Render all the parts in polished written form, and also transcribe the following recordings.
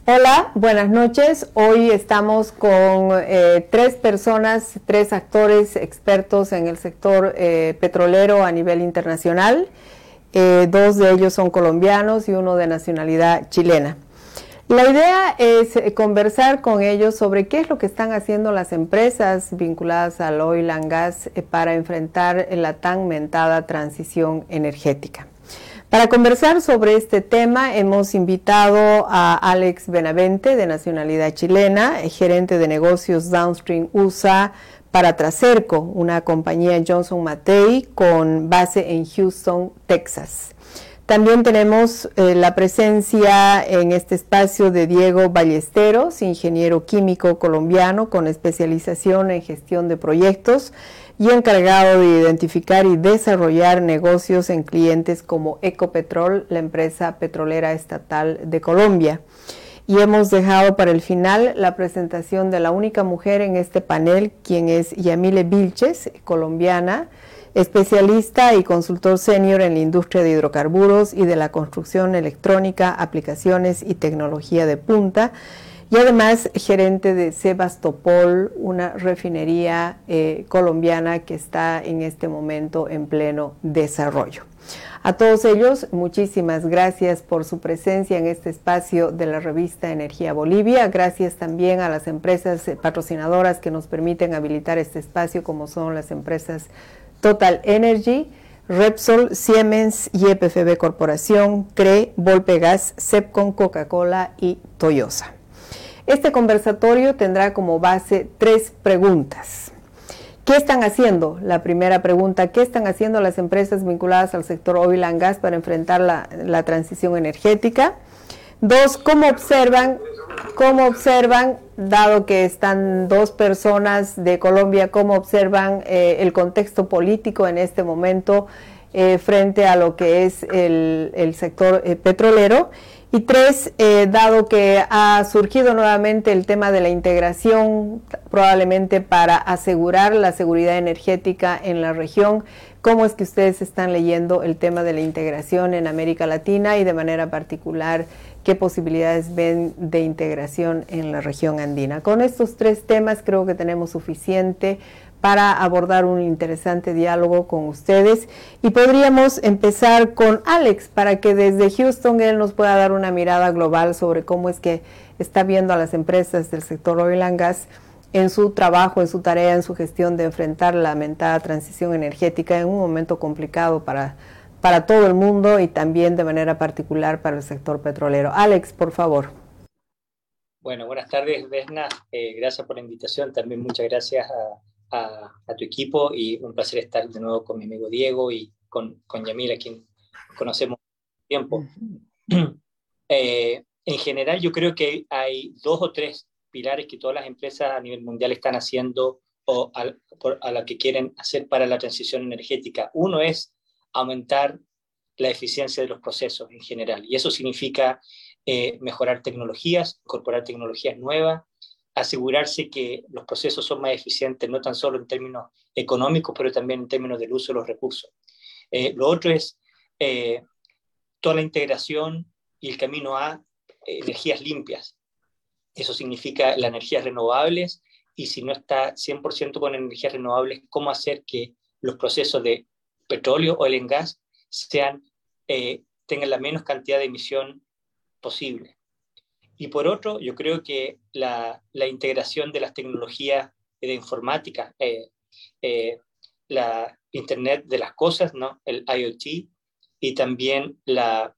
Hola, buenas noches. Hoy estamos con tres personas, tres actores expertos en el sector petrolero a nivel internacional. Dos de ellos son colombianos y uno de nacionalidad chilena. La idea es conversar con ellos sobre qué es lo que están haciendo las empresas vinculadas al oil and gas para enfrentar la tan mentada transición energética. Para conversar sobre este tema hemos invitado a Alex Benavente, de nacionalidad chilena, gerente de negocios Downstream USA para Traserco, una compañía Johnson Matthey con base en Houston, Texas. También tenemos la presencia en este espacio de Diego Ballesteros, ingeniero químico colombiano con especialización en gestión de proyectos y encargado de identificar y desarrollar negocios en clientes como Ecopetrol, la empresa petrolera estatal de Colombia. Y hemos dejado para el final la presentación de la única mujer en este panel, quien es Yamile Vilches, colombiana, especialista y consultor senior en la industria de hidrocarburos y de la construcción electrónica, aplicaciones y tecnología de punta, y además gerente de Sebastopol, una refinería colombiana que está en este momento en pleno desarrollo. A todos ellos, muchísimas gracias por su presencia en este espacio de la revista Energía Bolivia. Gracias también a las empresas patrocinadoras que nos permiten habilitar este espacio, como son las empresas Total Energy, Repsol, Siemens, YPFB Corporación, CRE, Volpegas, Sepcon, Coca-Cola y Toyota. Este conversatorio tendrá como base tres preguntas. ¿Qué están haciendo? La primera pregunta, ¿qué están haciendo las empresas vinculadas al sector oil and gas para enfrentar la transición energética? Dos, ¿cómo observan, dado que están dos personas de Colombia, cómo observan el contexto político en este momento frente a lo que es el sector petrolero? Y tres, dado que ha surgido nuevamente el tema de la integración, probablemente para asegurar la seguridad energética en la región, ¿cómo es que ustedes están leyendo el tema de la integración en América Latina y de manera particular qué posibilidades ven de integración en la región andina? Con estos tres temas creo que tenemos suficiente para abordar un interesante diálogo con ustedes y podríamos empezar con Alex para que desde Houston él nos pueda dar una mirada global sobre cómo es que está viendo a las empresas del sector oil and gas en su trabajo, en su tarea, en su gestión de enfrentar la lamentada transición energética en un momento complicado para todo el mundo y también de manera particular para el sector petrolero. Alex, por favor. Bueno, buenas tardes, Vesna. Gracias por la invitación. También muchas gracias a tu equipo y un placer estar de nuevo con mi amigo Diego y con Yamil, a quien conocemos tiempo. En general, yo creo que hay dos o tres pilares que todas las empresas a nivel mundial están haciendo o a la que quieren hacer para la transición energética. Uno es aumentar la eficiencia de los procesos en general, y eso significa mejorar tecnologías, incorporar tecnologías nuevas, asegurarse que los procesos son más eficientes, no tan solo en términos económicos, pero también en términos del uso de los recursos. Lo otro es toda la integración y el camino a energías limpias. Eso significa las energías renovables, y si no está 100% con energías renovables, cómo hacer que los procesos de petróleo, oil and gas, tengan la menos cantidad de emisión posible. Y por otro, yo creo que la integración de las tecnologías de informática, la Internet de las cosas, ¿no? El IoT, y también la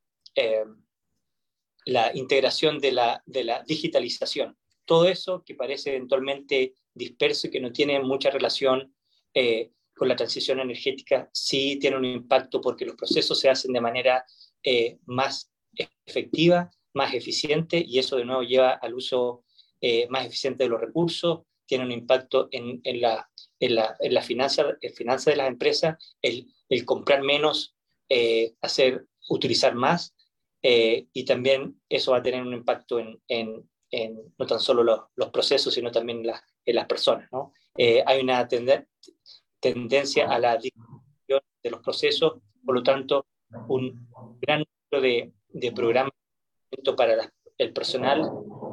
integración de la digitalización. Todo eso que parece eventualmente disperso y que no tiene mucha relación con la transición energética, sí tiene un impacto porque los procesos se hacen de manera más efectiva, más eficiente, y eso de nuevo lleva al uso más eficiente de los recursos, tiene un impacto en la finanza de las empresas, el comprar menos, utilizar más, y también eso va a tener un impacto en no tan solo los procesos, sino también en las personas, ¿no? Hay una tendencia a la digitalización de los procesos, por lo tanto, un gran número de programas para el personal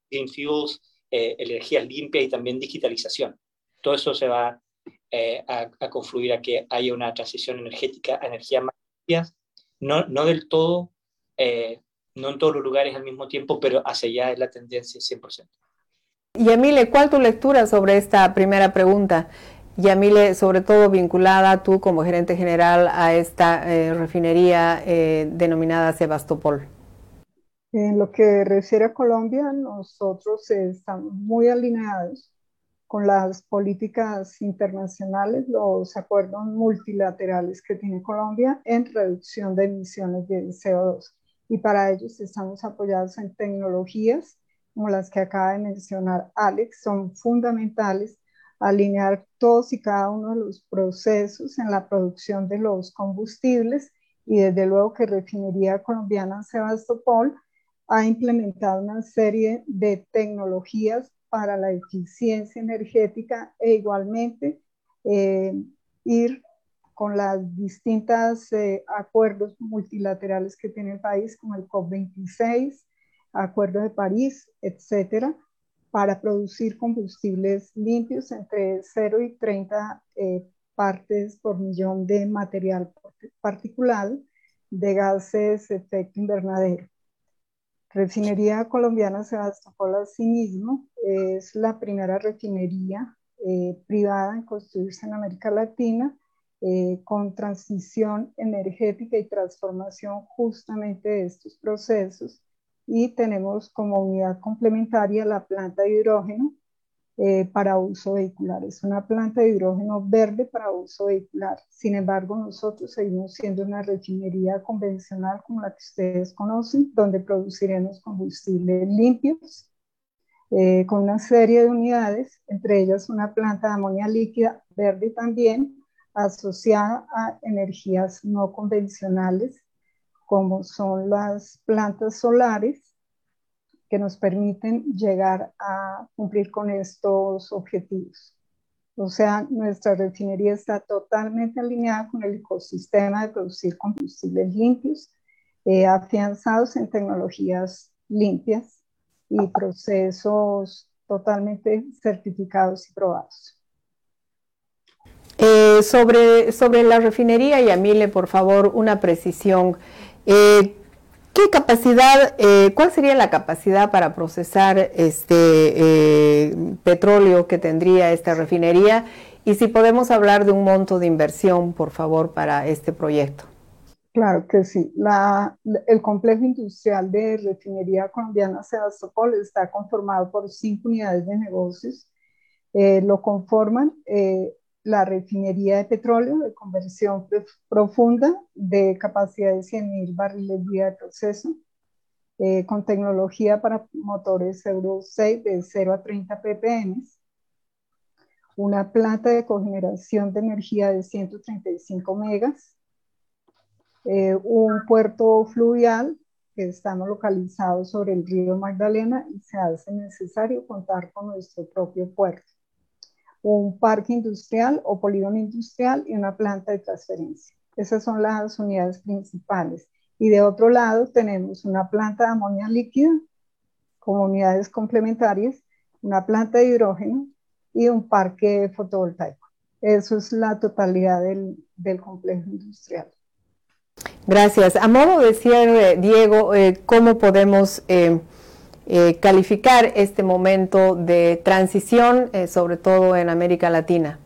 green fuels, energía limpia y también digitalización. Todo eso se va a confluir a que haya una transición energética a energías más limpias, no del todo, no en todos los lugares al mismo tiempo, pero hacia allá es la tendencia 100%. Yamile, ¿cuál tu lectura sobre esta primera pregunta? Yamile, sobre todo vinculada tú como gerente general a esta refinería denominada Sebastopol. En lo que refiere a Colombia, nosotros estamos muy alineados con las políticas internacionales, los acuerdos multilaterales que tiene Colombia en reducción de emisiones de CO2. Y para ellos estamos apoyados en tecnologías como las que acaba de mencionar Alex, son fundamentales alinear todos y cada uno de los procesos en la producción de los combustibles y desde luego que Refinería Colombiana Sebastopol ha implementado una serie de tecnologías para la eficiencia energética e igualmente ir con las distintas acuerdos multilaterales que tiene el país, como el COP26, Acuerdo de París, etcétera, para producir combustibles limpios entre 0 y 30 partes por millón de material particulado de gases de efecto invernadero. Refinería Colombiana Sebastopol asimismo es la primera refinería privada en construirse en América Latina con transición energética y transformación justamente de estos procesos, y tenemos como unidad complementaria la planta de hidrógeno para uso vehicular. Es una planta de hidrógeno verde para uso vehicular. Sin embargo, nosotros seguimos siendo una refinería convencional como la que ustedes conocen, donde produciremos combustibles limpios con una serie de unidades, entre ellas una planta de amonía líquida verde también, asociada a energías no convencionales, como son las plantas solares, que nos permiten llegar a cumplir con estos objetivos. O sea, nuestra refinería está totalmente alineada con el ecosistema de producir combustibles limpios, afianzados en tecnologías limpias y procesos totalmente certificados y probados. Sobre la refinería, Yamile, por favor, una precisión. ¿Qué capacidad, cuál sería la capacidad para procesar petróleo que tendría esta refinería? Y si podemos hablar de un monto de inversión, por favor, para este proyecto. Claro que sí. El complejo industrial de Refinería Colombiana Sebastopol está conformado por 5 unidades de negocios. Lo conforman la refinería de petróleo de conversión profunda de capacidad de 100.000 barriles día de proceso, con tecnología para motores Euro 6 de 0 a 30 ppm, una planta de cogeneración de energía de 135 megas, un puerto fluvial que estamos localizados sobre el río Magdalena y se hace necesario contar con nuestro propio puerto, un parque industrial o polígono industrial y una planta de transferencia. Esas son las unidades principales. Y de otro lado tenemos una planta de amonía líquida como unidades complementarias, una planta de hidrógeno y un parque fotovoltaico. Eso es la totalidad del complejo industrial. Gracias. A modo de cierre, Diego, ¿cómo podemos calificar este momento de transición, sobre todo en América Latina?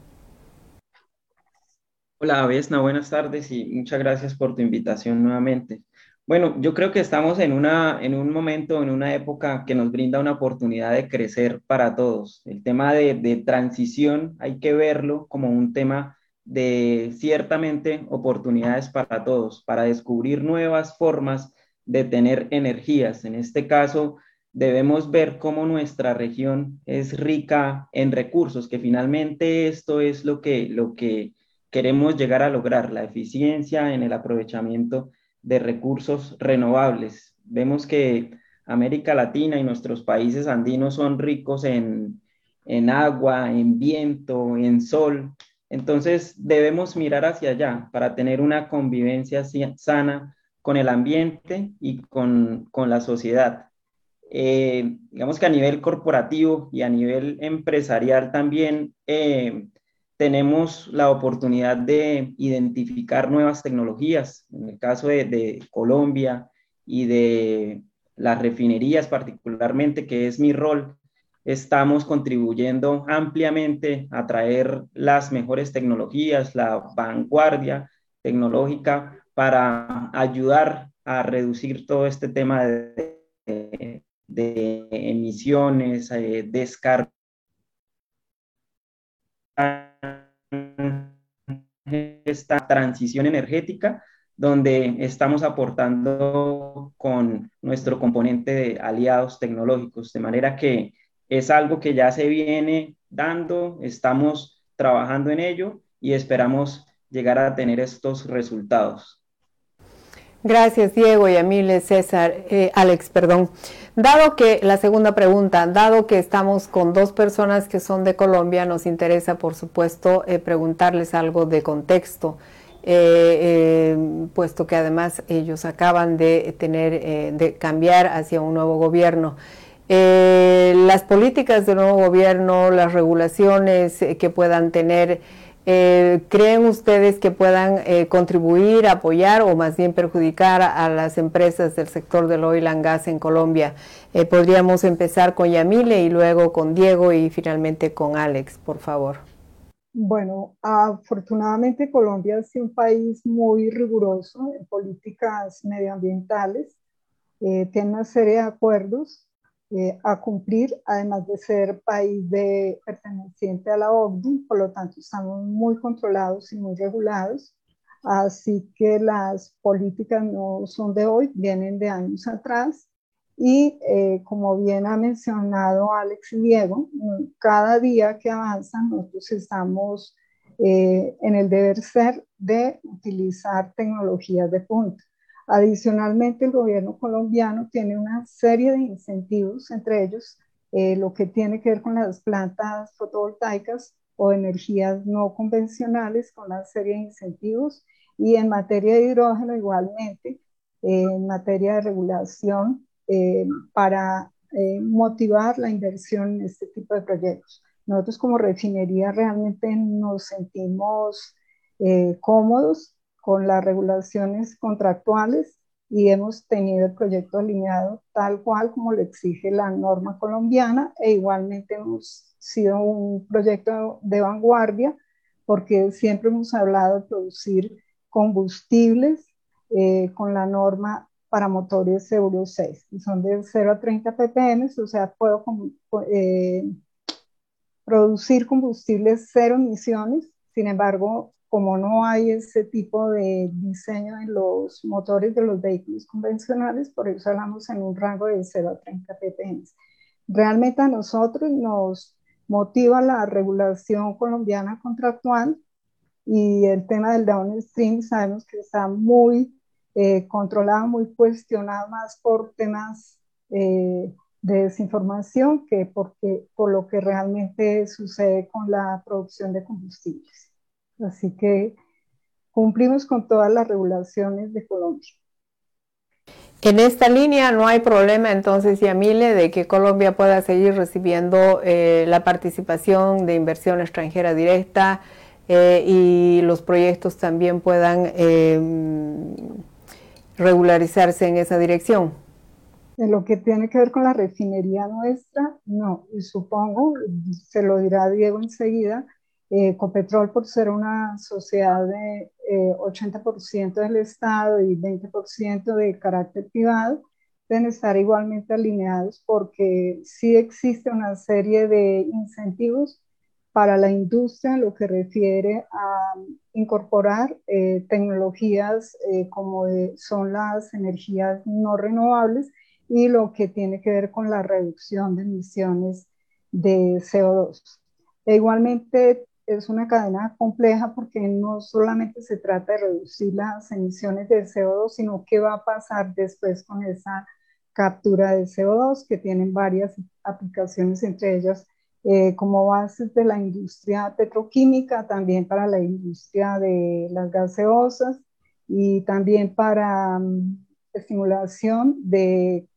Hola, Vesna, buenas tardes y muchas gracias por tu invitación nuevamente. Bueno, yo creo que estamos en un momento, en una época que nos brinda una oportunidad de crecer para todos. El tema de transición hay que verlo como un tema de ciertamente oportunidades para todos, para descubrir nuevas formas de tener energías. En este caso, debemos ver cómo nuestra región es rica en recursos, que finalmente esto es lo que queremos llegar a lograr, la eficiencia en el aprovechamiento de recursos renovables. Vemos que América Latina y nuestros países andinos son ricos en agua, en viento, en sol. Entonces debemos mirar hacia allá para tener una convivencia sana con el ambiente y con la sociedad. digamos que a nivel corporativo y a nivel empresarial también tenemos la oportunidad de identificar nuevas tecnologías. En el caso de Colombia y de las refinerías particularmente, que es mi rol, estamos contribuyendo ampliamente a traer las mejores tecnologías, la vanguardia tecnológica para ayudar a reducir todo este tema de emisiones, descarga esta transición energética, donde estamos aportando con nuestro componente de aliados tecnológicos, de manera que es algo que ya se viene dando, estamos trabajando en ello y esperamos llegar a tener estos resultados. Gracias, Diego, Yamile, César, Alex, perdón. Dado que, la segunda pregunta, dado que estamos con dos personas que son de Colombia, nos interesa, por supuesto, preguntarles algo de contexto, puesto que además ellos acaban de de cambiar hacia un nuevo gobierno. Las políticas del nuevo gobierno, las regulaciones que puedan tener, ¿creen ustedes que puedan contribuir, apoyar o más bien perjudicar a las empresas del sector del oil and gas en Colombia? Podríamos empezar con Yamile y luego con Diego y finalmente con Alex, por favor. Bueno, afortunadamente Colombia es un país muy riguroso en políticas medioambientales, tiene una serie de acuerdos a cumplir, además de ser país perteneciente a la OCDE, por lo tanto estamos muy controlados y muy regulados, así que las políticas no son de hoy, vienen de años atrás, y como bien ha mencionado Alex y Diego, cada día que avanza nosotros estamos en el deber ser de utilizar tecnologías de punta. Adicionalmente, el gobierno colombiano tiene una serie de incentivos, entre ellos lo que tiene que ver con las plantas fotovoltaicas o energías no convencionales, con una serie de incentivos, y en materia de hidrógeno igualmente, en materia de regulación para motivar la inversión en este tipo de proyectos. Nosotros como refinería realmente nos sentimos cómodos con las regulaciones contractuales y hemos tenido el proyecto alineado tal cual como lo exige la norma colombiana, e igualmente hemos sido un proyecto de vanguardia porque siempre hemos hablado de producir combustibles con la norma para motores Euro 6, que son de 0 a 30 ppm, o sea, puedo producir combustibles cero emisiones. Sin embargo, como no hay ese tipo de diseño en los motores de los vehículos convencionales, por eso hablamos en un rango de 0 a 30 ppm. Realmente a nosotros nos motiva la regulación colombiana contractual, y el tema del downstream sabemos que está muy controlado, muy cuestionado más por temas de desinformación que por lo que realmente sucede con la producción de combustibles. Así que cumplimos con todas las regulaciones de Colombia. En esta línea no hay problema entonces, Yamile, de que Colombia pueda seguir recibiendo la participación de inversión extranjera directa y los proyectos también puedan regularizarse en esa dirección. En lo que tiene que ver con la refinería nuestra, no, y supongo, se lo dirá Diego enseguida, Copetrol, por ser una sociedad de 80% del Estado y 20% de carácter privado, deben estar igualmente alineados porque sí existe una serie de incentivos para la industria en lo que refiere a incorporar tecnologías como son las energías no renovables y lo que tiene que ver con la reducción de emisiones de CO2. E igualmente es una cadena compleja porque no solamente se trata de reducir las emisiones de CO2, sino qué va a pasar después con esa captura de CO2, que tienen varias aplicaciones, entre ellas como bases de la industria petroquímica, también para la industria de las gaseosas y también para estimulación de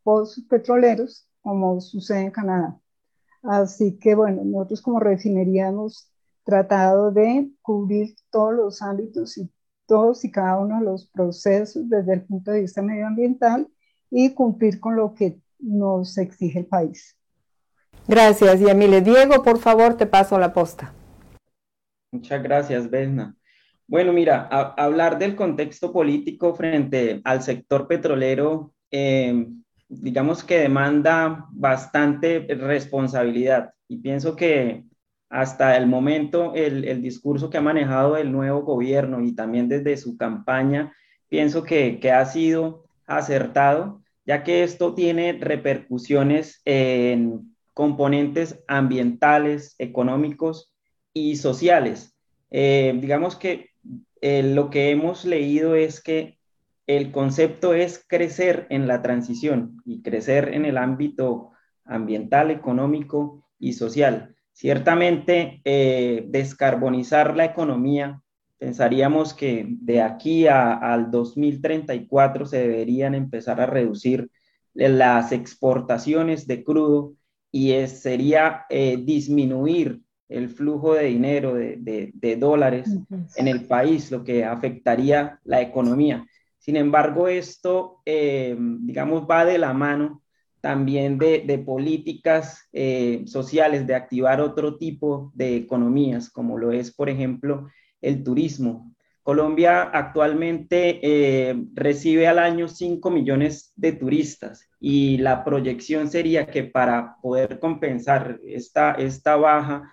pozos petroleros, como sucede en Canadá. Así que bueno, nosotros como refinería hemos tratado de cubrir todos los ámbitos y todos y cada uno de los procesos desde el punto de vista medioambiental y cumplir con lo que nos exige el país. Gracias, Yamile. Diego, por favor, te paso la posta. Muchas gracias, Vesna. Bueno, mira, hablar del contexto político frente al sector petrolero, digamos que demanda bastante responsabilidad. Y pienso que hasta el momento el discurso que ha manejado el nuevo gobierno y también desde su campaña, pienso que ha sido acertado, ya que esto tiene repercusiones en componentes ambientales, económicos y sociales. Digamos que lo que hemos leído es que el concepto es crecer en la transición y crecer en el ámbito ambiental, económico y social. Ciertamente, descarbonizar la economía, pensaríamos que de aquí al 2034 se deberían empezar a reducir las exportaciones de crudo y sería disminuir el flujo de dinero, de dólares en el país, lo que afectaría la economía. Sin embargo, esto, digamos, va de la mano también de políticas sociales, de activar otro tipo de economías, como lo es, por ejemplo, el turismo. Colombia actualmente recibe al año 5 millones de turistas y la proyección sería que para poder compensar esta baja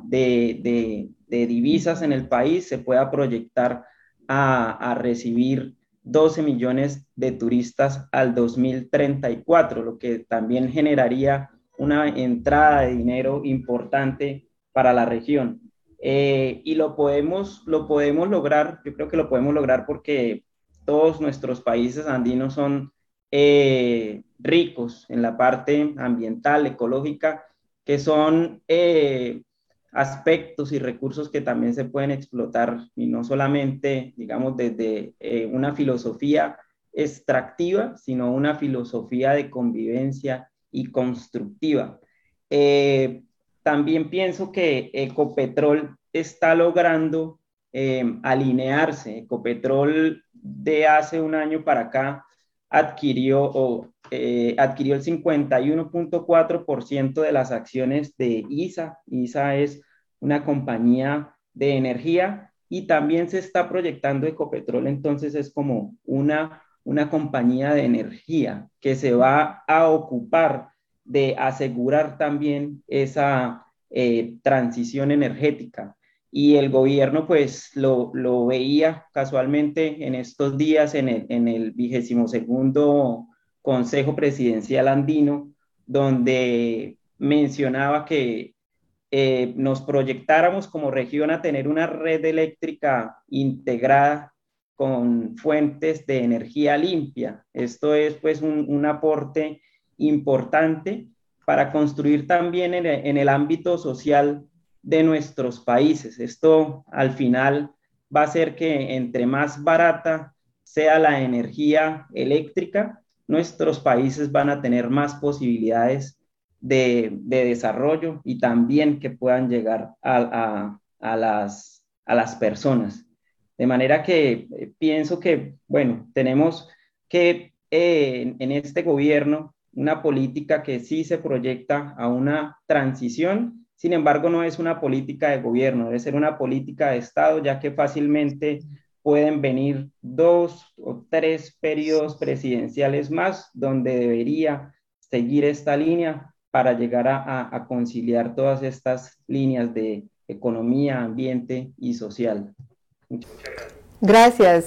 de divisas en el país se pueda proyectar a recibir 12 millones de turistas al 2034, lo que también generaría una entrada de dinero importante para la región. Y lo podemos lograr, yo creo que lo podemos lograr porque todos nuestros países andinos son ricos en la parte ambiental, ecológica, que son aspectos y recursos que también se pueden explotar y no solamente, digamos, desde una filosofía extractiva, sino una filosofía de convivencia y constructiva. También pienso que Ecopetrol está logrando alinearse. Ecopetrol de hace un año para acá adquirió el 51.4% de las acciones de ISA. ISA es una compañía de energía y también se está proyectando Ecopetrol, entonces es como una compañía de energía que se va a ocupar de asegurar también esa transición energética. Y el gobierno pues lo veía casualmente en estos días en el 22º Consejo Presidencial Andino, donde mencionaba que nos proyectáramos como región a tener una red eléctrica integrada con fuentes de energía limpia. Esto es pues un aporte importante para construir también en el ámbito social de nuestros países. Esto al final va a hacer que entre más barata sea la energía eléctrica, nuestros países van a tener más posibilidades de desarrollo y también que puedan llegar a las personas. De manera que pienso que, bueno, tenemos que en este gobierno una política que sí se proyecta a una transición, sin embargo no es una política de gobierno, debe ser una política de Estado, ya que fácilmente pueden venir 2 o 3 periodos presidenciales más donde debería seguir esta línea para llegar a conciliar todas estas líneas de economía, ambiente y social. Muchas gracias.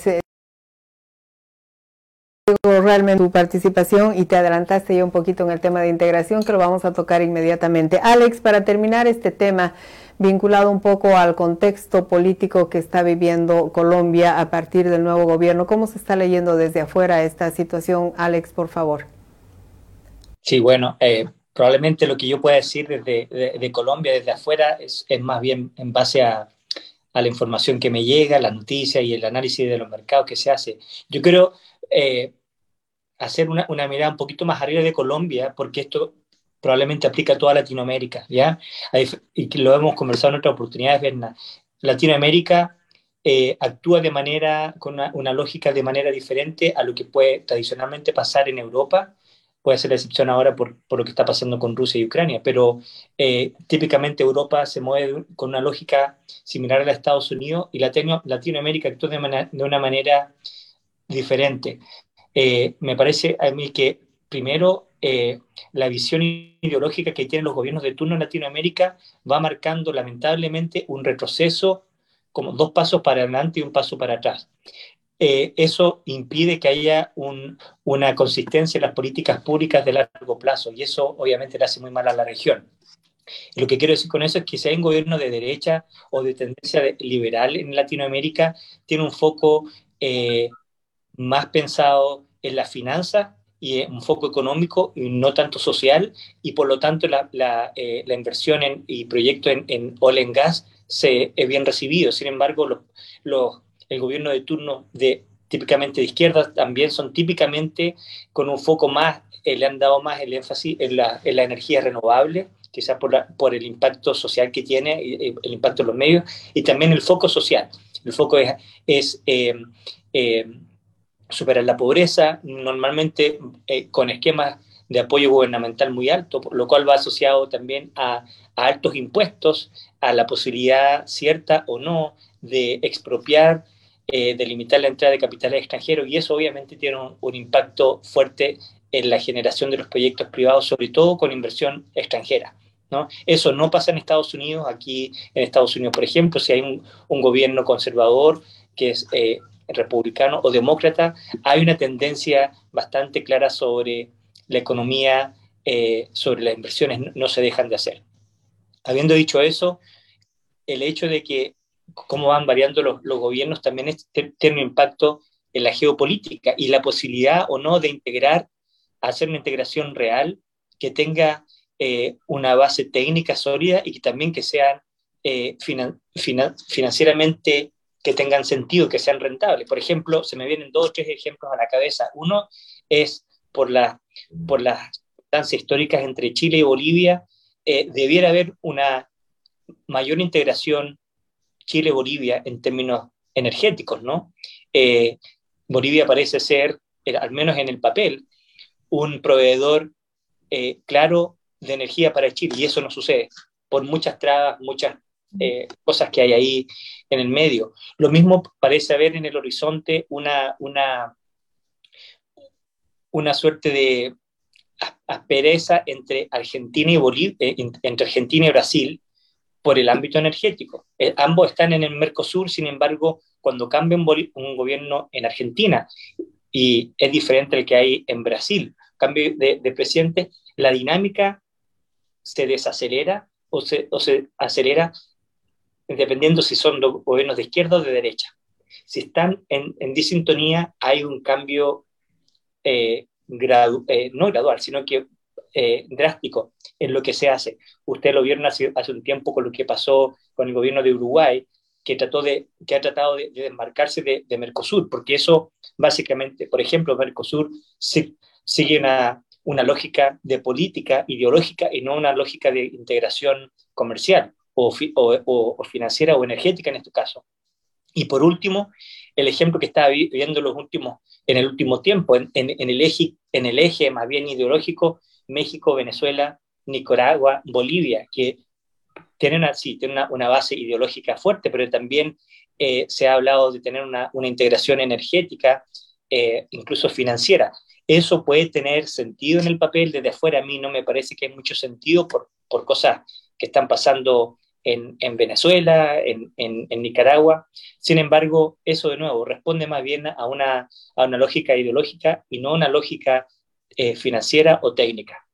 Realmente tu participación y te adelantaste ya un poquito en el tema de integración que lo vamos a tocar inmediatamente. Alex, para terminar este tema vinculado un poco al contexto político que está viviendo Colombia a partir del nuevo gobierno, ¿cómo se está leyendo desde afuera esta situación? Alex, por favor. Sí, bueno, probablemente lo que yo pueda decir de Colombia desde afuera es más bien en base a la información que me llega, la noticia y el análisis de los mercados que se hace. Yo creo, hacer una mirada un poquito más arriba de Colombia, porque esto probablemente aplica a toda Latinoamérica, ¿ya? Y que lo hemos conversado en otras oportunidades, Berna. Latinoamérica actúa con una lógica de manera diferente a lo que puede tradicionalmente pasar en Europa. Puede ser la excepción ahora por lo que está pasando con Rusia y Ucrania, pero típicamente Europa se mueve con una lógica similar a la de Estados Unidos, y Latinoamérica actúa de una manera diferente. Me parece a mí que primero la visión ideológica que tienen los gobiernos de turno en Latinoamérica va marcando lamentablemente un retroceso, como 2 pasos para adelante y 1 paso para atrás. Eso impide que haya una consistencia en las políticas públicas de largo plazo, y eso obviamente le hace muy mal a la región. Y lo que quiero decir con eso es que si hay un gobierno de derecha o de tendencia liberal en Latinoamérica, tiene un foco más pensado en las finanzas y un foco económico y no tanto social, y por lo tanto la inversión y proyectos en oil and gas es bien recibido. Sin embargo, el gobierno de turno típicamente de izquierda también son típicamente con un foco más, le han dado más el énfasis en la energía renovable, quizás por el impacto social que tiene, el impacto en los medios, y también el foco social. El foco es superar la pobreza, normalmente con esquemas de apoyo gubernamental muy alto, lo cual va asociado también a altos impuestos, a la posibilidad cierta o no de expropiar, de limitar la entrada de capitales extranjeros, y eso obviamente tiene un impacto fuerte en la generación de los proyectos privados, sobre todo con inversión extranjera, ¿no? Eso no pasa en Estados Unidos. Aquí en Estados Unidos, por ejemplo, si hay un gobierno conservador que es republicano o demócrata, hay una tendencia bastante clara sobre la economía, sobre las inversiones, no se dejan de hacer. Habiendo dicho eso, el hecho de que cómo van variando los gobiernos también tiene un impacto en la geopolítica y la posibilidad o no de hacer una integración real que tenga una base técnica sólida y que también que sean financieramente, que tengan sentido, que sean rentables. Por ejemplo, se me vienen 2 o 3 ejemplos a la cabeza. Uno es por las distancias históricas entre Chile y Bolivia, debiera haber una mayor integración Chile-Bolivia en términos energéticos, ¿no? Bolivia parece ser, al menos en el papel, un proveedor claro de energía para Chile, y eso no sucede por muchas trabas, muchas cosas que hay ahí en el medio. Lo mismo parece haber en el horizonte una suerte de aspereza entre Argentina y entre Argentina y Brasil por el ámbito energético. Ambos están en el Mercosur, sin embargo, cuando cambia un gobierno en Argentina y es diferente al que hay en Brasil, cambio de presidente, la dinámica se desacelera o se acelera dependiendo si son los gobiernos de izquierda o de derecha. Si están en disintonía, hay un cambio no gradual, sino que drástico en lo que se hace. Usted lo vieron hace un tiempo con lo que pasó con el gobierno de Uruguay, que ha tratado de desmarcarse de Mercosur, porque eso básicamente, por ejemplo, Mercosur sigue una lógica de política ideológica y no una lógica de integración comercial o financiera o energética en este caso. Y por último, el ejemplo que estaba viviendo en el último tiempo, en el eje más bien ideológico, México, Venezuela, Nicaragua, Bolivia, que tienen una base ideológica fuerte, pero también se ha hablado de tener una integración energética, incluso financiera. Eso puede tener sentido en el papel, desde afuera a mí no me parece que hay mucho sentido por cosas que están pasando en Venezuela, en Nicaragua. Sin embargo, eso de nuevo responde más bien a una lógica ideológica y no a una lógica financiera o técnica.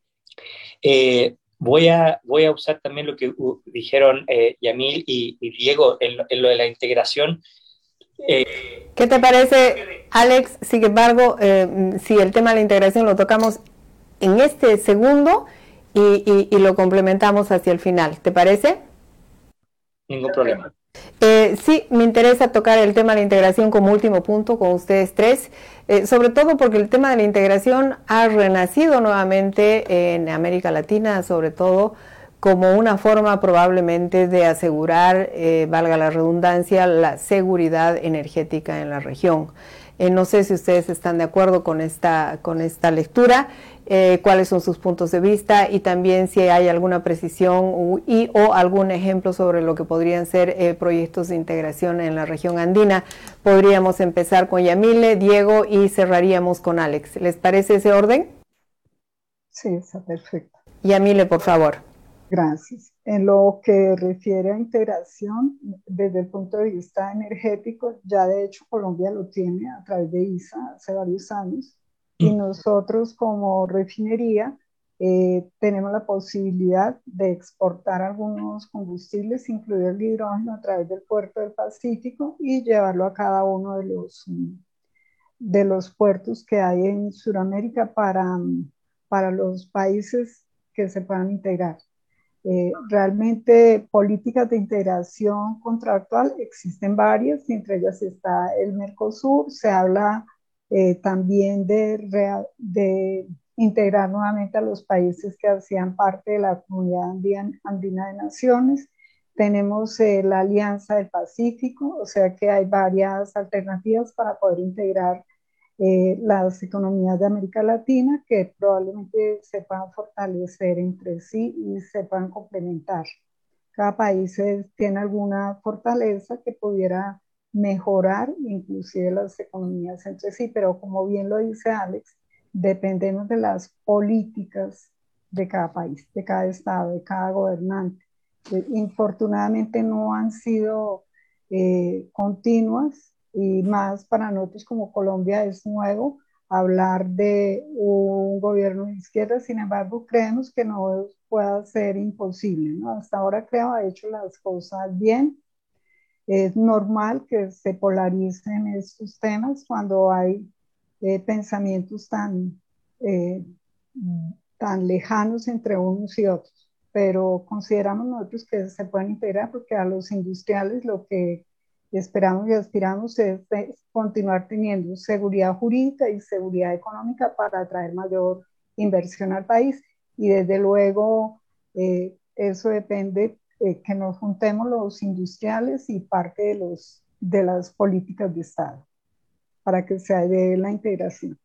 Voy a usar también lo que dijeron Yamil y Diego en lo de la integración. ¿Qué te parece, Alex? Sin embargo, si el tema de la integración lo tocamos en este segundo y lo complementamos hacia el final, ¿te parece? Ningún problema. Sí, me interesa tocar el tema de la integración como último punto con ustedes tres, sobre todo porque el tema de la integración ha renacido nuevamente en América Latina, sobre todo como una forma probablemente de asegurar, valga la redundancia, la seguridad energética en la región. No sé si ustedes están de acuerdo con esta lectura, cuáles son sus puntos de vista y también si hay alguna precisión o algún ejemplo sobre lo que podrían ser proyectos de integración en la región andina. Podríamos empezar con Yamile, Diego y cerraríamos con Alex. ¿Les parece ese orden? Sí, está perfecto. Yamile, por favor. Gracias. En lo que refiere a integración, desde el punto de vista energético, ya de hecho Colombia lo tiene a través de ISA hace varios años, y nosotros como refinería tenemos la posibilidad de exportar algunos combustibles, incluido el hidrógeno, a través del puerto del Pacífico y llevarlo a cada uno de los puertos que hay en Sudamérica para los países que se puedan integrar. Realmente políticas de integración contractual existen varias, y entre ellas está el Mercosur. Se habla también de integrar nuevamente a los países que hacían parte de la Comunidad Andina de Naciones. Tenemos la Alianza del Pacífico, o sea que hay varias alternativas para poder integrar las economías de América Latina, que probablemente se puedan fortalecer entre sí y se puedan complementar. Cada país tiene alguna fortaleza que pudiera mejorar inclusive las economías entre sí, pero como bien lo dice Alex, dependemos de las políticas de cada país, de cada estado, de cada gobernante. Infortunadamente no han sido continuas, y más para nosotros como Colombia es nuevo hablar de un gobierno de izquierda. Sin embargo, creemos que no pueda ser imposible, ¿no? Hasta ahora creo ha hecho las cosas bien. Es normal que se polaricen estos temas cuando hay pensamientos eh, tan lejanos entre unos y otros, pero consideramos nosotros que se pueden integrar, porque a los industriales lo que esperamos y aspiramos es continuar teniendo seguridad jurídica y seguridad económica para atraer mayor inversión al país, y desde luego eso depende que nos juntemos los industriales y parte de las políticas de Estado para que se dé la integración.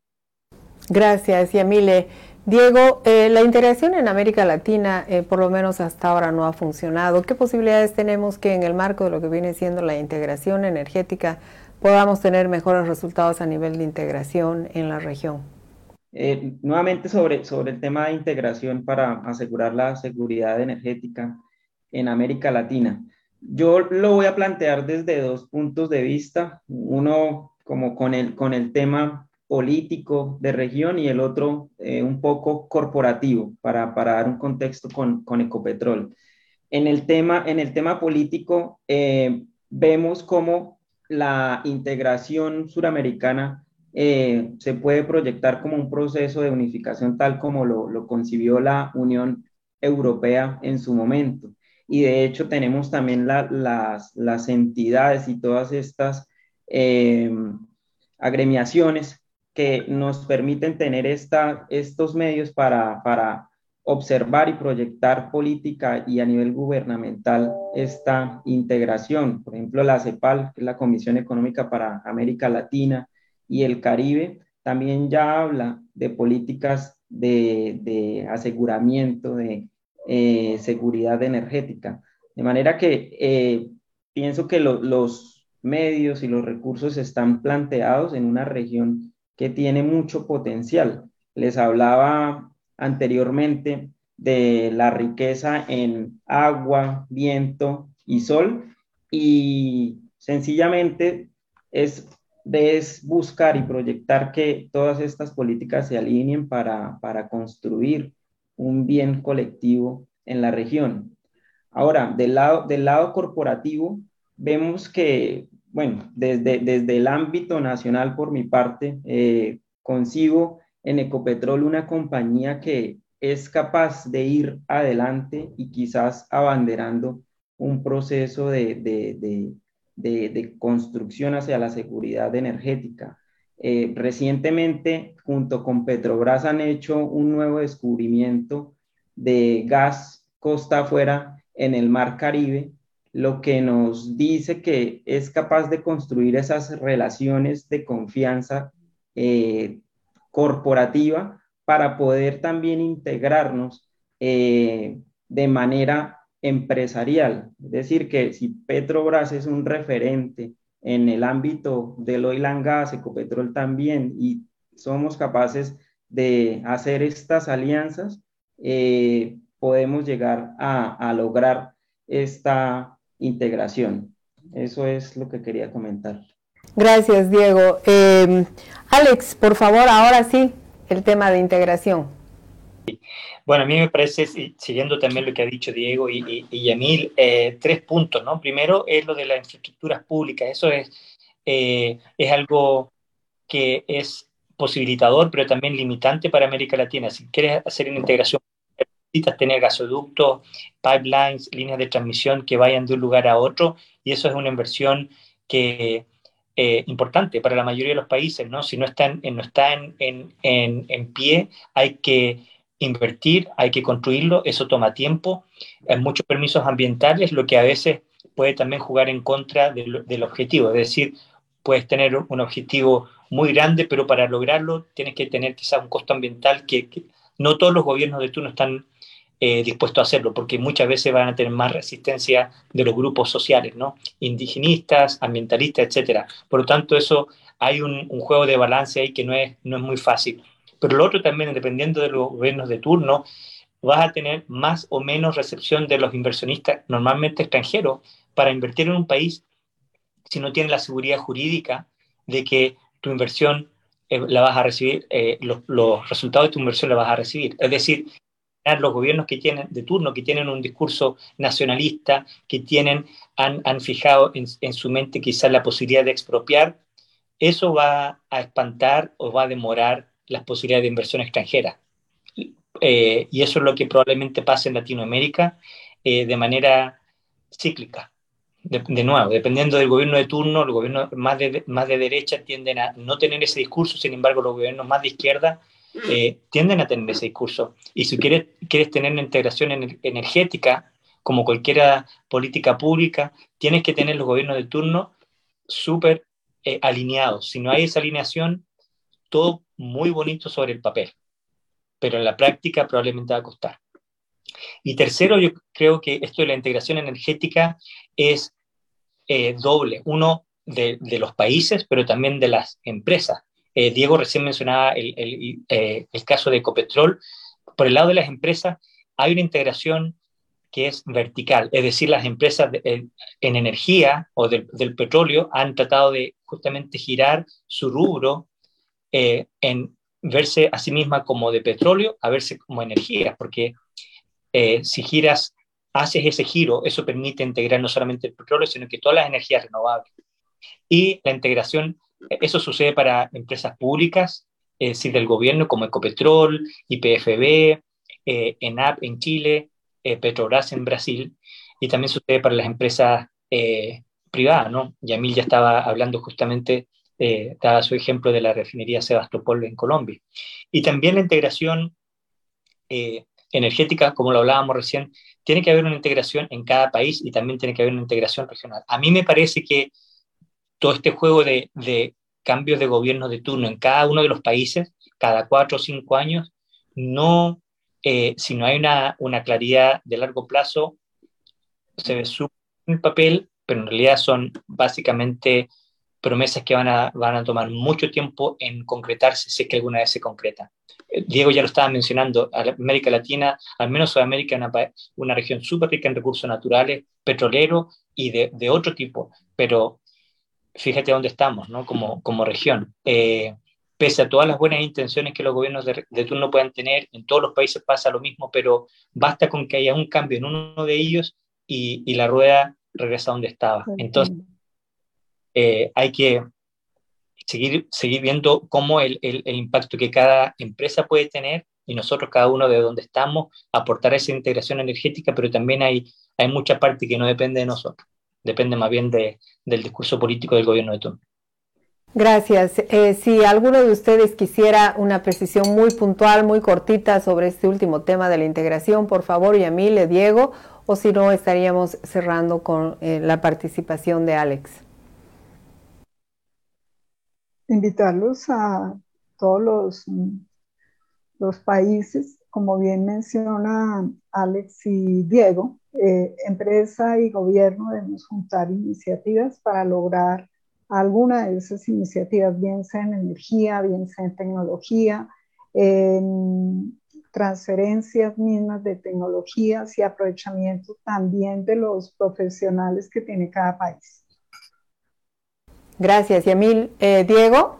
Gracias, Yamile. Diego, la integración en América Latina, por lo menos hasta ahora, no ha funcionado. ¿Qué posibilidades tenemos que en el marco de lo que viene siendo la integración energética podamos tener mejores resultados a nivel de integración en la región? Nuevamente sobre el tema de integración para asegurar la seguridad energética en América Latina. Yo lo voy a plantear desde dos puntos de vista, uno como con el tema político de región y el otro un poco corporativo para dar un contexto con Ecopetrol. En el tema político vemos cómo la integración suramericana se puede proyectar como un proceso de unificación tal como lo concibió la Unión Europea en su momento. Y de hecho tenemos también las entidades y todas estas agremiaciones que nos permiten tener estos medios para observar y proyectar política y a nivel gubernamental esta integración. Por ejemplo, la CEPAL, que es la Comisión Económica para América Latina y el Caribe, también ya habla de políticas de aseguramiento de seguridad energética. De manera que pienso que los medios y los recursos están planteados en una región que tiene mucho potencial. Les hablaba anteriormente de la riqueza en agua, viento y sol, y sencillamente es buscar y proyectar que todas estas políticas se alineen para construir un bien colectivo en la región. Ahora, del lado corporativo, vemos que, bueno, desde el ámbito nacional, por mi parte, concibo en Ecopetrol una compañía que es capaz de ir adelante y quizás abanderando un proceso de construcción hacia la seguridad energética. Recientemente, junto con Petrobras, han hecho un nuevo descubrimiento de gas costa afuera en el Mar Caribe, lo que nos dice que es capaz de construir esas relaciones de confianza corporativa para poder también integrarnos de manera empresarial. Es decir, que si Petrobras es un referente en el ámbito del oil and gas, Ecopetrol también, y somos capaces de hacer estas alianzas, podemos llegar a lograr esta integración. Eso es lo que quería comentar. Gracias, Diego. Alex, por favor, ahora sí, el tema de integración. Bueno, a mí me parece, siguiendo también lo que ha dicho Diego y Yamil, 3 puntos, ¿no? Primero es lo de las infraestructuras públicas. Eso es algo que es posibilitador, pero también limitante para América Latina. Si quieres hacer una integración, necesitas tener gasoductos, pipelines, líneas de transmisión que vayan de un lugar a otro, y eso es una inversión que importante para la mayoría de los países, ¿no? Si no está en pie, hay que invertir, hay que construirlo, eso toma tiempo, hay muchos permisos ambientales, lo que a veces puede también jugar en contra del objetivo, es decir, puedes tener un objetivo muy grande, pero para lograrlo tienes que tener quizás un costo ambiental que no todos los gobiernos de turno están dispuestos a hacerlo, porque muchas veces van a tener más resistencia de los grupos sociales, ¿no? Indigenistas, ambientalistas, etcétera. Por lo tanto, eso hay un juego de balance ahí que no es muy fácil. Pero lo otro también, dependiendo de los gobiernos de turno, vas a tener más o menos recepción de los inversionistas, normalmente extranjeros, para invertir en un país si no tienes la seguridad jurídica de que tu inversión la vas a recibir, los resultados de tu inversión la vas a recibir. Es decir, los gobiernos que tienen de turno, que tienen un discurso nacionalista, que han fijado en su mente quizás la posibilidad de expropiar, eso va a espantar o va a demorar las posibilidades de inversión extranjera. Y eso es lo que probablemente pase en Latinoamérica de manera cíclica. De nuevo, dependiendo del gobierno de turno, los gobiernos más de derecha tienden a no tener ese discurso, sin embargo, los gobiernos más de izquierda tienden a tener ese discurso. Y si quieres tener una integración energética, como cualquier política pública, tienes que tener los gobiernos de turno súper alineados. Si no hay esa alineación, todo muy bonito sobre el papel, pero en la práctica probablemente va a costar. Y tercero, yo creo que esto de la integración energética es doble. Uno, de los países, pero también de las empresas. Diego recién mencionaba el caso de Ecopetrol. Por el lado de las empresas hay una integración que es vertical, es decir, las empresas en energía o del petróleo han tratado de justamente girar su rubro en verse a sí misma como de petróleo a verse como energía, porque si haces ese giro, eso permite integrar no solamente el petróleo, sino que todas las energías renovables. Y la integración, eso sucede para empresas públicas, es decir, del gobierno, como Ecopetrol, YPFB, ENAP en Chile, Petrobras en Brasil, y también sucede para las empresas privadas, ¿no? Yamil ya estaba hablando justamente, daba su ejemplo de la refinería Sebastopol en Colombia. Y también la integración energética, como lo hablábamos recién, tiene que haber una integración en cada país y también tiene que haber una integración regional. A mí me parece que todo este juego de cambios de gobierno de turno en cada uno de los países, cada 4 o 5 años, si no hay una claridad de largo plazo, se ve súper en el papel, pero en realidad son básicamente promesas que van a tomar mucho tiempo en concretarse, si es que alguna vez se concreta. Diego ya lo estaba mencionando, América Latina, al menos Sudamérica, es una región súper rica en recursos naturales, petroleros y de otro tipo, pero fíjate dónde estamos, ¿no? Como región. Pese a todas las buenas intenciones que los gobiernos de turno puedan tener, en todos los países pasa lo mismo, pero basta con que haya un cambio en uno de ellos y la rueda regresa a donde estaba. Entonces, hay que seguir viendo cómo el impacto que cada empresa puede tener y nosotros, cada uno de donde estamos, aportar esa integración energética, pero también hay hay mucha parte que no depende de nosotros, depende más bien del discurso político del gobierno de turno. Gracias. Si alguno de ustedes quisiera una precisión muy puntual, muy cortita sobre este último tema de la integración, por favor, Yamil, Diego, o si no, estaríamos cerrando con la participación de Alex. Invitarlos a todos los países, como bien menciona Alex y Diego, empresa y gobierno debemos juntar iniciativas para lograr alguna de esas iniciativas, bien sea en energía, bien sea en tecnología, en transferencias mismas de tecnologías y aprovechamiento también de los profesionales que tiene cada país. Gracias, Yamil. Diego.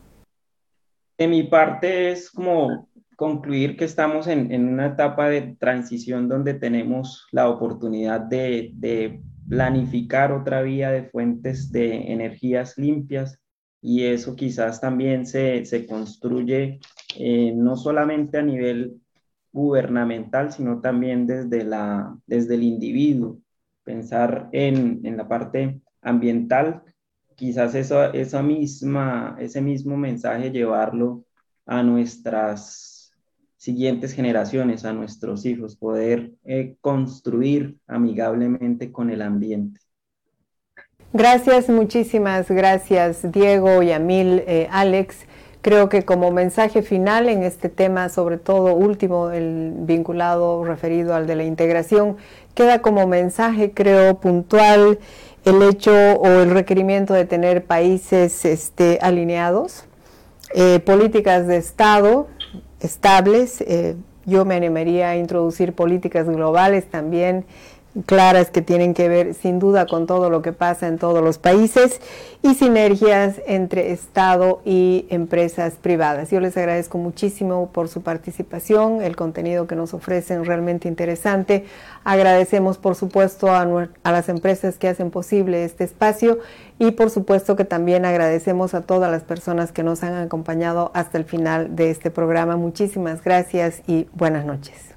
De mi parte es como concluir que estamos en una etapa de transición donde tenemos la oportunidad de planificar otra vía de fuentes de energías limpias, y eso quizás también se construye no solamente a nivel gubernamental, sino también desde el individuo. Pensar en la parte ambiental, quizás ese mismo mensaje llevarlo a nuestras siguientes generaciones, a nuestros hijos, poder construir amigablemente con el ambiente. Gracias, muchísimas gracias, Diego, Yamil, Alex. Creo que como mensaje final en este tema, sobre todo último, el vinculado, referido al de la integración, queda como mensaje, creo, puntual el hecho o el requerimiento de tener países alineados, políticas de Estado estables. Yo me animaría a introducir políticas globales también, claras, que tienen que ver sin duda con todo lo que pasa en todos los países, y sinergias entre Estado y empresas privadas. Yo les agradezco muchísimo por su participación, el contenido que nos ofrecen realmente interesante. Agradecemos por supuesto a las empresas que hacen posible este espacio, y por supuesto que también agradecemos a todas las personas que nos han acompañado hasta el final de este programa. Muchísimas gracias y buenas noches.